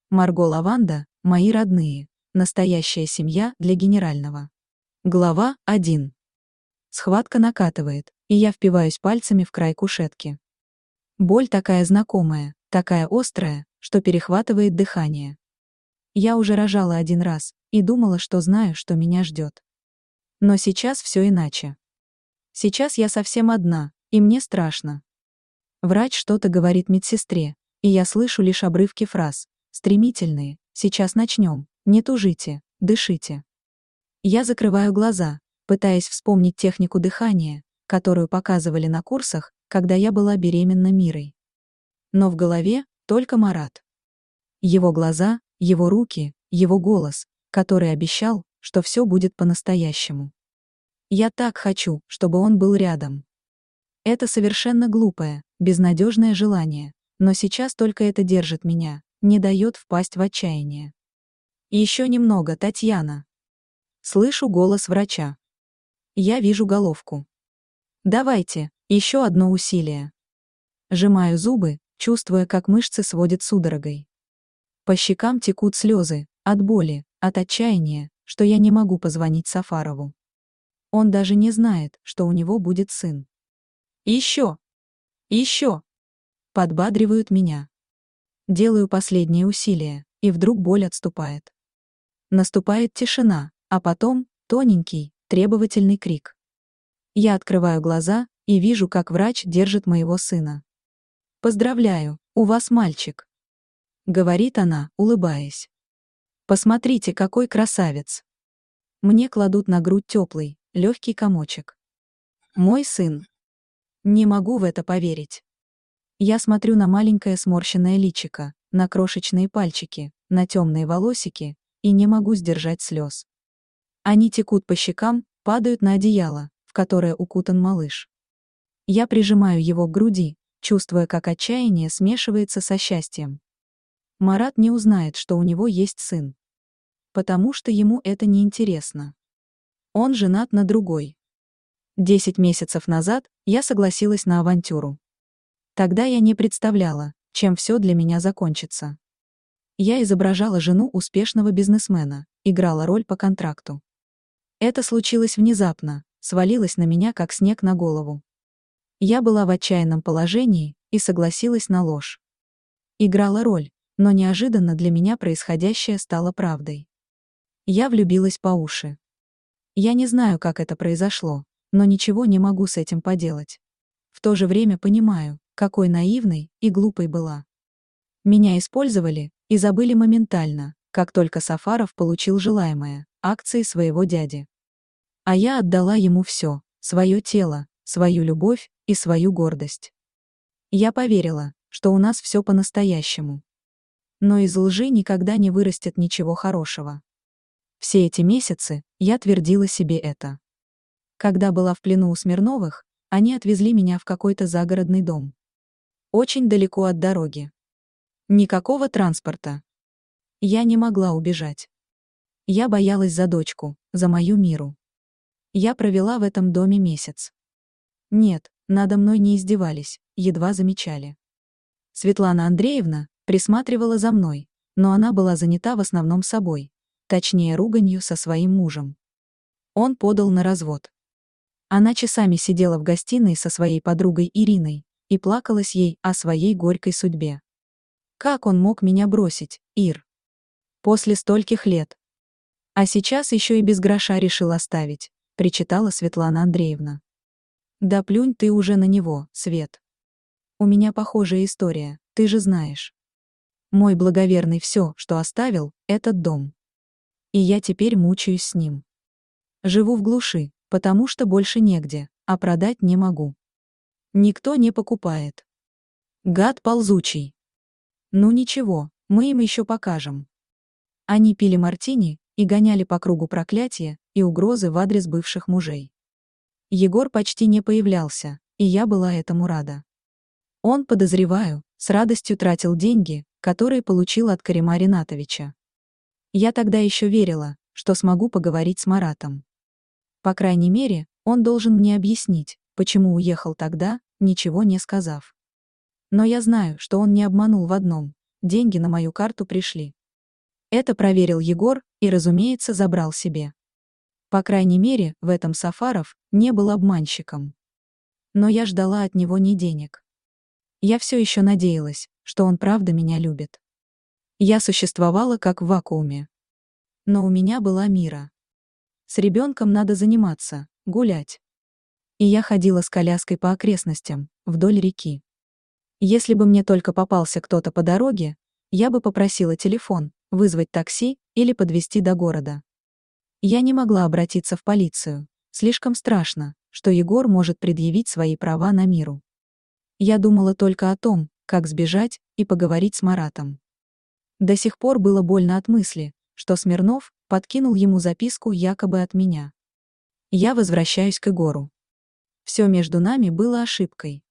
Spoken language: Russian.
Марго Лаванда, мои родные. Настоящая семья для генерального. Глава 1. Схватка накатывает, и я впиваюсь пальцами в край кушетки. Боль такая знакомая, такая острая, что перехватывает дыхание. Я уже рожала один раз и думала, что знаю, что меня ждет. Но сейчас все иначе. Сейчас я совсем одна, и мне страшно. Врач что-то говорит медсестре, и я слышу лишь обрывки фраз, стремительные: «Сейчас начнем, не тужите, дышите». Я закрываю глаза, пытаясь вспомнить технику дыхания, которую показывали на курсах, когда я была беременна Мирой. Но в голове только Марат. Его глаза, его руки, его голос, который обещал, что все будет по-настоящему. Я так хочу, чтобы он был рядом. Это совершенно глупое, безнадежное желание, но сейчас только это держит меня, не дает впасть в отчаяние. Еще немного, Татьяна. Слышу голос врача. Я вижу головку. Давайте, еще одно усилие. Сжимаю зубы, чувствуя, как мышцы сводят судорогой. По щекам текут слезы, от боли, от отчаяния, что я не могу позвонить Сафарову. Он даже не знает, что у него будет сын. Еще! Еще! Подбадривают меня. Делаю последнее усилие, и вдруг боль отступает. Наступает тишина, а потом тоненький, требовательный крик. Я открываю глаза и вижу, как врач держит моего сына. «Поздравляю, у вас мальчик», — говорит она, улыбаясь. «Посмотрите, какой красавец». Мне кладут на грудь теплый, легкий комочек. Мой сын. Не могу в это поверить. Я смотрю на маленькое сморщенное личико, на крошечные пальчики, на темные волосики, и не могу сдержать слез. Они текут по щекам, падают на одеяло, в которое укутан малыш. Я прижимаю его к груди, чувствуя, как отчаяние смешивается со счастьем. Марат не узнает, что у него есть сын. Потому что ему это не интересно. Он женат на другой. 10 месяцев назад я согласилась на авантюру. Тогда я не представляла, чем все для меня закончится. Я изображала жену успешного бизнесмена, играла роль по контракту. Это случилось внезапно, свалилось на меня как снег на голову. Я была в отчаянном положении и согласилась на ложь. Играла роль, но неожиданно для меня происходящее стало правдой. Я влюбилась по уши. Я не знаю, как это произошло, но ничего не могу с этим поделать. В то же время понимаю, какой наивной и глупой была. Меня использовали и забыли моментально, как только Сафаров получил желаемое — акции своего дяди. А я отдала ему все: свое тело, свою любовь и свою гордость. Я поверила, что у нас все по-настоящему. Но из лжи никогда не вырастет ничего хорошего. Все эти месяцы я твердила себе это. Когда была в плену у Смирновых, они отвезли меня в какой-то загородный дом. Очень далеко от дороги. Никакого транспорта. Я не могла убежать. Я боялась за дочку, за мою Миру. Я провела в этом доме месяц. Нет, надо мной не издевались, едва замечали. Светлана Андреевна присматривала за мной, но она была занята в основном собой, точнее руганью со своим мужем. Он подал на развод. Она часами сидела в гостиной со своей подругой Ириной и плакалась ей о своей горькой судьбе. Как он мог меня бросить, Ир? После стольких лет. А сейчас еще и без гроша решил оставить, причитала Светлана Андреевна. Да плюнь ты уже на него, Свет. У меня похожая история, ты же знаешь. Мой благоверный все, что оставил, этот дом. И я теперь мучаюсь с ним. Живу в глуши, потому что больше негде, а продать не могу. Никто не покупает. Гад ползучий. Ну ничего, мы им еще покажем. Они пили мартини и гоняли по кругу проклятия и угрозы в адрес бывших мужей. Егор почти не появлялся, и я была этому рада. Он, подозреваю, с радостью тратил деньги, которые получил от Карима Ринатовича. Я тогда еще верила, что смогу поговорить с Маратом. По крайней мере, он должен мне объяснить, почему уехал тогда, ничего не сказав. Но я знаю, что он не обманул в одном: деньги на мою карту пришли. Это проверил Егор и, разумеется, забрал себе. По крайней мере, в этом Сафаров не был обманщиком. Но я ждала от него не денег. Я все еще надеялась, что он правда меня любит. Я существовала как в вакууме. Но у меня была Мира. С ребенком надо заниматься, гулять. И я ходила с коляской по окрестностям, вдоль реки. Если бы мне только попался кто-то по дороге, я бы попросила телефон, вызвать такси или подвезти до города. Я не могла обратиться в полицию. Слишком страшно, что Егор может предъявить свои права на Миру. Я думала только о том, как сбежать и поговорить с Маратом. До сих пор было больно от мысли, что Смирнов подкинул ему записку якобы от меня. Я возвращаюсь к Егору. Все между нами было ошибкой.